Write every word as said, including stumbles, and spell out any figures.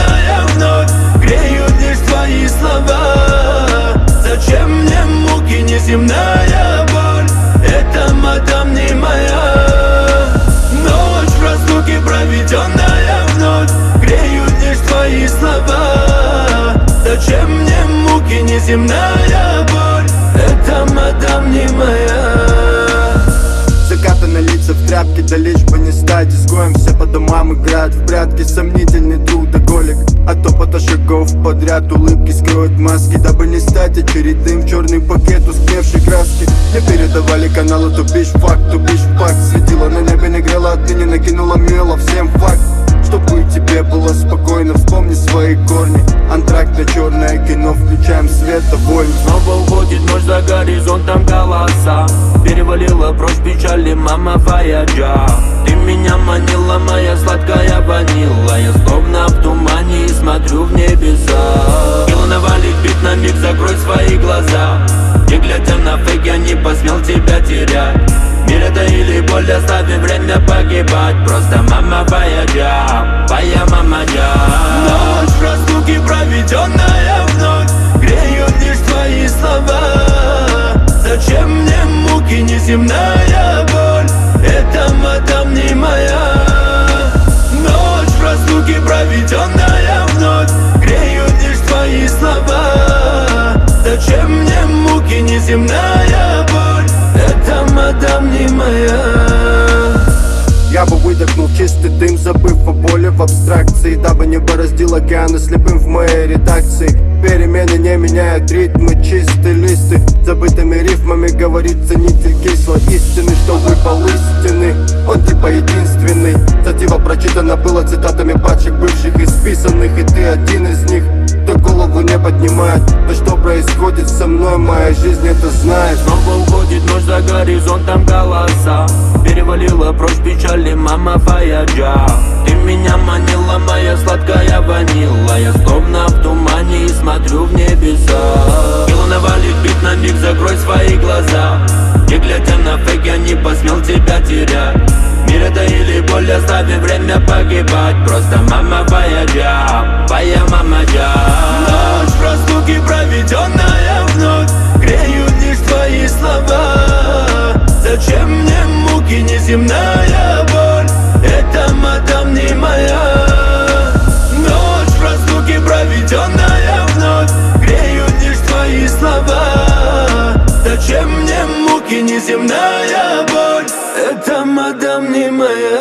бездонная вновь греют лишь твои слова. Зачем мне муки, неземная боль? Это, мадам, не моя. Ночь в разлуке проведенная вновь греют лишь твои слова. Зачем мне муки, неземная боль? Это, мадам, не моя. Закатаны лица в тряпки, да лишь бы не стать изгоем. Все по домам играют в прятки, сомнительный трудоголик. От топота шагов подряд улыбки скроют маски, дабы не стать очередным в черный пакет ускневшей краски. Не передавали каналы, тупишь факт, тупишь факт. Светило на небе не грело, а ты не накинула мело. Всем факт, чтобы тебе было спокойно, вспомни свои корни. Антрактное черное кино, включаем свет довольно. Снова уходит ночь, за горизонтом голоса. Перевалила прочь печали, мама вояджа. Ты меня манила, моя сладкая ванила. Я словно в тумане и смотрю в небеса. Сила навалит бит на миг, закрой свои глаза. Не глядя на фейк, я не посмел тебя терять. Мир это или боль, оставим время погибать. Просто мама вояджа, твоя мама джа. Ночь в разлуке проведенная вновь греют лишь твои слова. Зачем мне муки, неземная боль? Это, мадам, не моя. Ночь в разлуке проведенная вновь греют лишь твои слова. Зачем мне муки, неземная боль? Это, мадам, не моя. Я бы выдохнул чистый дым, забыв о боли в абстракции, дабы не бороздил океаны слепым в моей редакции. Перемены не меняют ритмы, чистые листы. Забытыми рифмами говорит ценитель кислой истины, что выпал истины, он типа единственный. Статива прочитана была цитатами пачек бывших и списанных, и ты один из них, кто голову не поднимает. То, что происходит со мной, моя жизнь это знает. Снова уходит ночь, за горизонтом голоса. Перевалила прочь печали, мама вояджа. Ты меня манила, моя сладкая ванила. Я словно в тумане и смотрю в небеса. Сила навалит бит на миг, закрой свои глаза. Не глядя на фейк, я не посмел тебя терять. Мир это или боль, оставим время погибать. Просто мама вояджа, твоя мама джа. Ночь в разлуке проведенная вновь греют лишь твои слова. Зачем мне муки, неземная боль? Это, мадам, не моя. Ночь в разлуке проведенная вновь греют лишь твои слова. Зачем мне муки, неземная боль? Это, мадам, не моя.